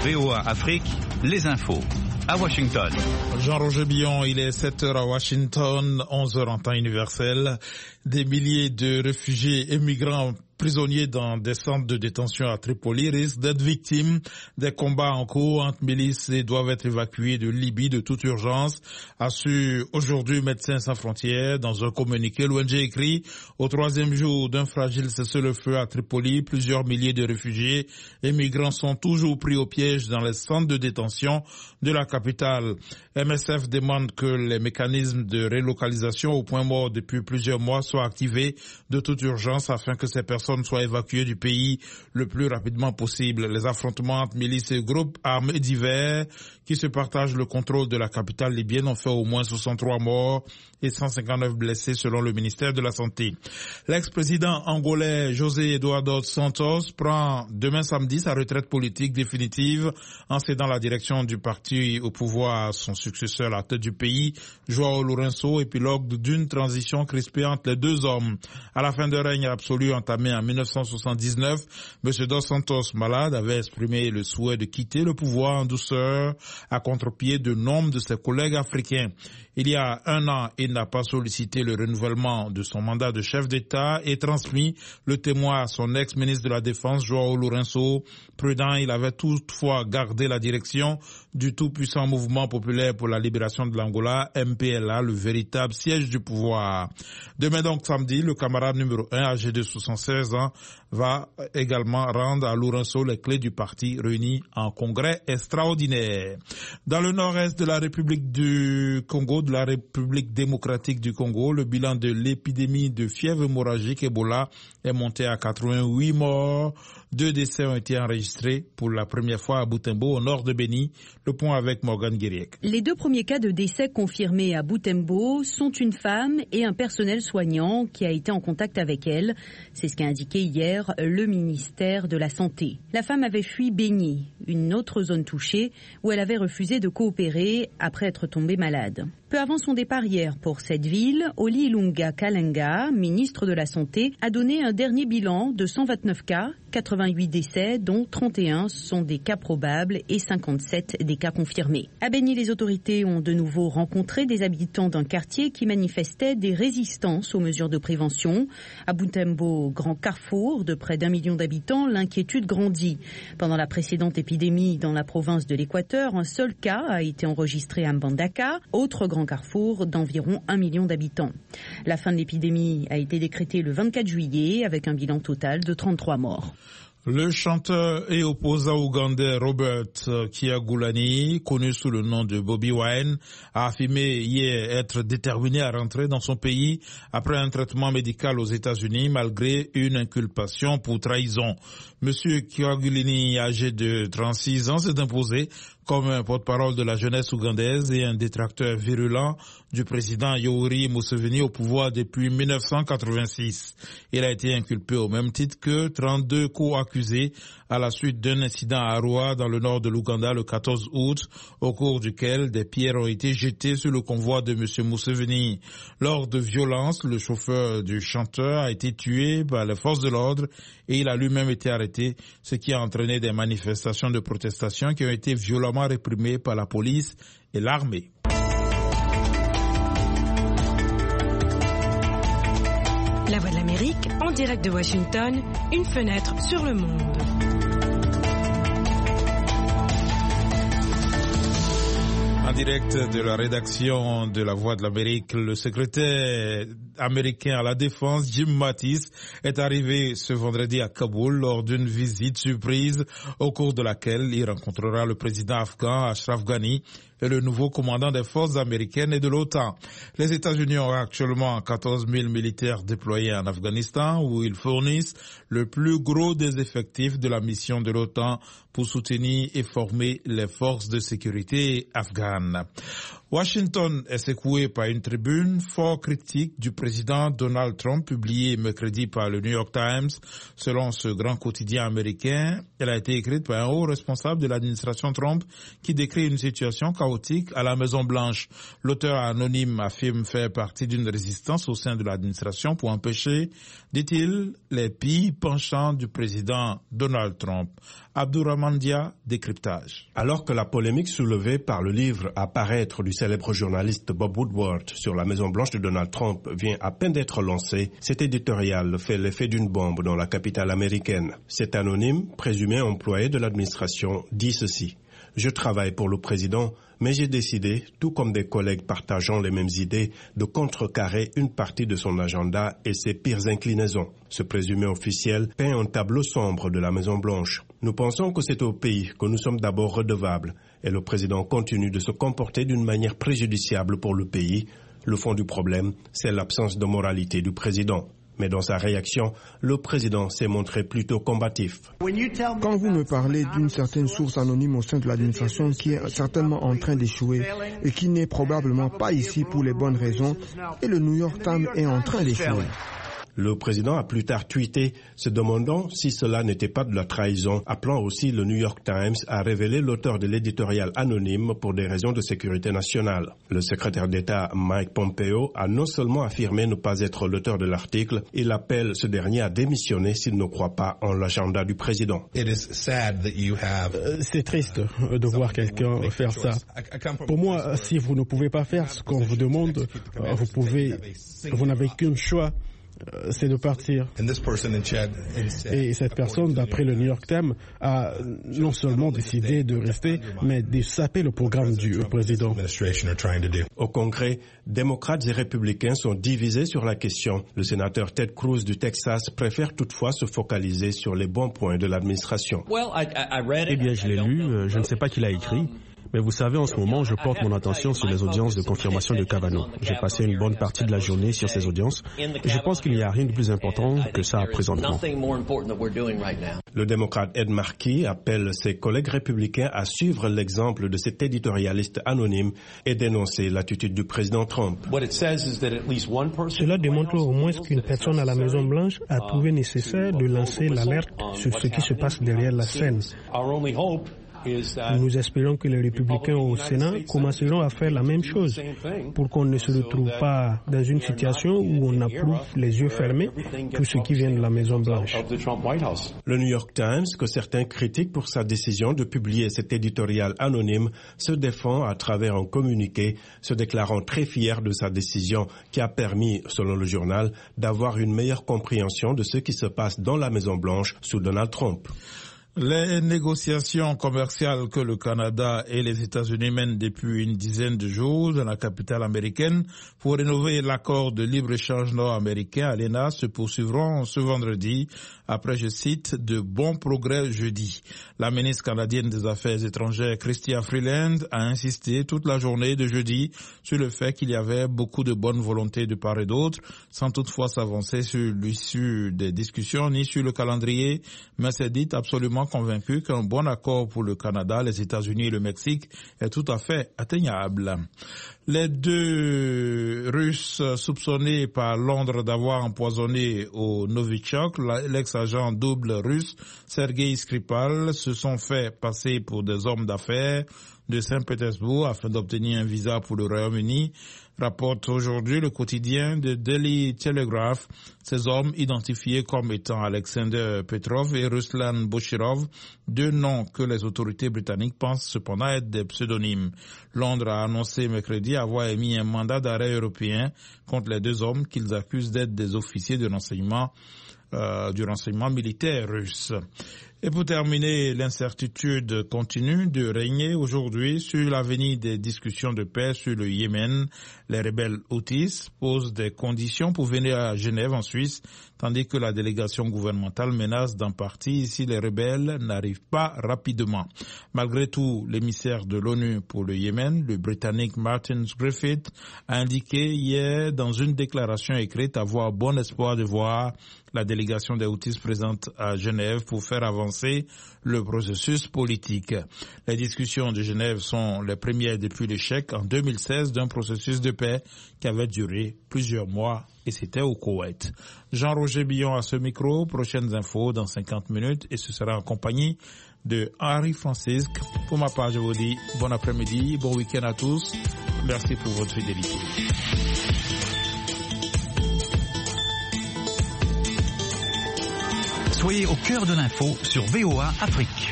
VOA Afrique, les infos. À Washington. Jean-Roger Billon, il est 7h à Washington, 11h en temps universel. Des milliers de réfugiés et migrants prisonniers dans des centres de détention à Tripoli risquent d'être victimes des combats en cours entre milices et doivent être évacués de Libye de toute urgence, assure aujourd'hui Médecins sans frontières. Dans un communiqué, l'ONG écrit: au troisième jour d'un fragile cessez-le-feu à Tripoli, plusieurs milliers de réfugiés et migrants sont toujours pris au piège dans les centres de détention de la capitale. MSF demande que les mécanismes de relocalisation au point mort depuis plusieurs mois soient activés de toute urgence afin que ces personnes soient évacuées du pays le plus rapidement possible. Les affrontements entre milices et groupes armés divers qui se partagent le contrôle de la capitale libyenne ont fait au moins 63 morts et 159 blessés selon le ministère de la Santé. L'ex-président angolais José Eduardo Santos prend demain samedi sa retraite politique définitive en cédant la direction du parti au pouvoir à son successeur à la tête du pays, João Lourenço, épilogue d'une transition crispée entre les deux hommes. À la fin de règne absolu entamé en 1979, M. Dos Santos, malade, avait exprimé le souhait de quitter le pouvoir en douceur à contre-pied de nombre de ses collègues africains. Il y a un an, il n'a pas sollicité le renouvellement de son mandat de chef d'État et transmis le témoin à son ex-ministre de la Défense, João Lourenço. Prudent, il avait toutefois gardé la direction du tout-puissant mouvement populaire pour la libération de l'Angola, MPLA, le véritable siège du pouvoir. Demain donc samedi, le camarade numéro 1, âgé de 76 ans, va également rendre à Lourenço les clés du parti réuni en congrès extraordinaire. Dans le nord-est de la République du Congo, de la République démocratique du Congo, le bilan de l'épidémie de fièvre hémorragique Ebola est monté à 88 morts. 2 décès ont été enregistrés pour la première fois à Butembo, au nord de Beni. Le point avec Morgan Guiriec. Les 2 premiers cas de décès confirmés à Butembo sont une femme et un personnel soignant qui a été en contact avec elle. C'est ce qu'a indiqué hier le ministère de la Santé. La femme avait fui Beni, une autre zone touchée, où elle avait refusé de coopérer après être tombée malade. Peu avant son départ hier pour cette ville, Oli Ilunga Kalenga, ministre de la Santé, a donné un dernier bilan de 129 cas, 88 décès, dont 31 sont des cas probables et 57 des cas confirmés. À Beni, les autorités ont de nouveau rencontré des habitants d'un quartier qui manifestaient des résistances aux mesures de prévention. À Butembo, grand carrefour de près d'1 million d'habitants, l'inquiétude grandit. Pendant la précédente épidémie dans la province de l'Équateur, un seul cas a été enregistré à Mbandaka, autre grand carrefour d'environ 1 million d'habitants. La fin de l'épidémie a été décrétée le 24 juillet avec un bilan total de 33 morts. Le chanteur et opposant ougandais Robert Kyagulanyi, connu sous le nom de Bobi Wine, a affirmé hier être déterminé à rentrer dans son pays après un traitement médical aux États-Unis malgré une inculpation pour trahison. Monsieur Kyagulanyi, âgé de 36 ans, s'est imposé comme un porte-parole de la jeunesse ougandaise et un détracteur virulent du président Yoweri Museveni au pouvoir depuis 1986. Il a été inculpé au même titre que 32 co-accusés à la suite d'un incident à Arua dans le nord de l'Ouganda le 14 août, au cours duquel des pierres ont été jetées sur le convoi de M. Museveni. Lors de violences, le chauffeur du chanteur a été tué par les forces de l'ordre et il a lui-même été arrêté, ce qui a entraîné des manifestations de protestation qui ont été violemment réprimées par la police et l'armée. La Voix de l'Amérique, en direct de Washington, une fenêtre sur le monde. En direct de la rédaction de La Voix de l'Amérique, le secrétaire américain à la Défense, Jim Mattis, est arrivé ce vendredi à Kaboul lors d'une visite surprise au cours de laquelle il rencontrera le président afghan Ashraf Ghani et le nouveau commandant des forces américaines et de l'OTAN. Les États-Unis ont actuellement 14 000 militaires déployés en Afghanistan où ils fournissent le plus gros des effectifs de la mission de l'OTAN pour soutenir et former les forces de sécurité afghanes. Washington est secoué par une tribune fort critique du président Donald Trump publiée mercredi par le New York Times. Selon ce grand quotidien américain, elle a été écrite par un haut responsable de l'administration Trump qui décrit une situation chaotique à la Maison-Blanche. L'auteur anonyme affirme faire partie d'une résistance au sein de l'administration pour empêcher, dit-il, les pires penchants du président Donald Trump. Abdourahmane Dia, décryptage. Alors que la polémique soulevée par le livre à paraître du célèbre journaliste Bob Woodward sur la Maison-Blanche de Donald Trump vient à peine d'être lancée, cet éditorial fait l'effet d'une bombe dans la capitale américaine. Cet anonyme, présumé employé de l'administration, dit ceci. Je travaille pour le président, mais j'ai décidé, tout comme des collègues partageant les mêmes idées, de contrecarrer une partie de son agenda et ses pires inclinaisons. Ce présumé officiel peint un tableau sombre de la Maison-Blanche. Nous pensons que c'est au pays que nous sommes d'abord redevables, et le président continue de se comporter d'une manière préjudiciable pour le pays. Le fond du problème, c'est l'absence de moralité du président. Mais dans sa réaction, le président s'est montré plutôt combatif. Quand vous me parlez d'une certaine source anonyme au sein de l'administration qui est certainement en train d'échouer et qui n'est probablement pas ici pour les bonnes raisons, et le New York Times est en train d'échouer. Le président a plus tard tweeté, se demandant si cela n'était pas de la trahison, appelant aussi le New York Times à révéler l'auteur de l'éditorial anonyme pour des raisons de sécurité nationale. Le secrétaire d'État Mike Pompeo a non seulement affirmé ne pas être l'auteur de l'article, il appelle ce dernier à démissionner s'il ne croit pas en l'agenda du président. C'est triste de voir quelqu'un faire ça. Pour moi, si vous ne pouvez pas faire ce qu'on vous demande, vous n'avez qu'un choix. C'est de partir. Et cette personne, d'après le New York Times, a non seulement décidé de rester, mais de saper le programme du président. Au Congrès, démocrates et républicains sont divisés sur la question. Le sénateur Ted Cruz du Texas préfère toutefois se focaliser sur les bons points de l'administration. Eh bien, je l'ai lu, je ne sais pas qui l'a écrit. Mais vous savez, en ce moment, je porte mon attention sur les audiences de confirmation de Kavanaugh. J'ai passé une bonne partie de la journée sur ces audiences et je pense qu'il n'y a rien de plus important que ça présentement. Le démocrate Ed Markey appelle ses collègues républicains à suivre l'exemple de cet éditorialiste anonyme et dénoncer l'attitude du président Trump. Cela démontre au moins qu'une personne à la Maison-Blanche a trouvé nécessaire de lancer l'alerte sur ce qui se passe derrière la scène. Nous espérons que les républicains au Sénat commenceront à faire la même chose pour qu'on ne se retrouve pas dans une situation où on approuve les yeux fermés tout ce qui vient de la Maison-Blanche. Le New York Times, que certains critiquent pour sa décision de publier cet éditorial anonyme, se défend à travers un communiqué, se déclarant très fier de sa décision qui a permis, selon le journal, d'avoir une meilleure compréhension de ce qui se passe dans la Maison-Blanche sous Donald Trump. Les négociations commerciales que le Canada et les États-Unis mènent depuis une dizaine de jours dans la capitale américaine pour rénover l'accord de libre-échange nord-américain ALENA se poursuivront ce vendredi après, je cite, de bons progrès jeudi. La ministre canadienne des Affaires étrangères, Chrystia Freeland, a insisté toute la journée de jeudi sur le fait qu'il y avait beaucoup de bonne volonté de part et d'autre, sans toutefois s'avancer sur l'issue des discussions ni sur le calendrier, mais s'est dit absolument convaincu qu'un bon accord pour le Canada, les États-Unis et le Mexique est tout à fait atteignable. Les deux Russes soupçonnés par Londres d'avoir empoisonné au Novichok, l'ex-agent double russe Sergei Skripal, se sont fait passer pour des hommes d'affaires de Saint-Pétersbourg afin d'obtenir un visa pour le Royaume-Uni, rapporte aujourd'hui le quotidien de Daily Telegraph. Ces hommes identifiés comme étant Alexander Petrov et Ruslan Boshirov, deux noms que les autorités britanniques pensent cependant être des pseudonymes. Londres a annoncé mercredi avoir émis un mandat d'arrêt européen contre les deux hommes qu'ils accusent d'être des officiers de renseignement du renseignement militaire russe. Et pour terminer, l'incertitude continue de régner aujourd'hui sur l'avenir des discussions de paix sur le Yémen. Les rebelles Houthis posent des conditions pour venir à Genève en Suisse, tandis que la délégation gouvernementale menace d'en partir si les rebelles n'arrivent pas rapidement. Malgré tout, l'émissaire de l'ONU pour le Yémen, le Britannique Martin Griffiths, a indiqué hier dans une déclaration écrite avoir bon espoir de voir la délégation des Houthis présente à Genève pour faire avancer relancer le processus politique. Les discussions de Genève sont les premières depuis l'échec en 2016 d'un processus de paix qui avait duré plusieurs mois et c'était au Koweït. Jean-Roger Billon à ce micro, prochaines infos dans 50 minutes et ce sera en compagnie de Henri Francisque. Pour ma part, je vous dis bon après-midi, bon week-end à tous. Merci pour votre fidélité. Soyez au cœur de l'info sur VOA Afrique.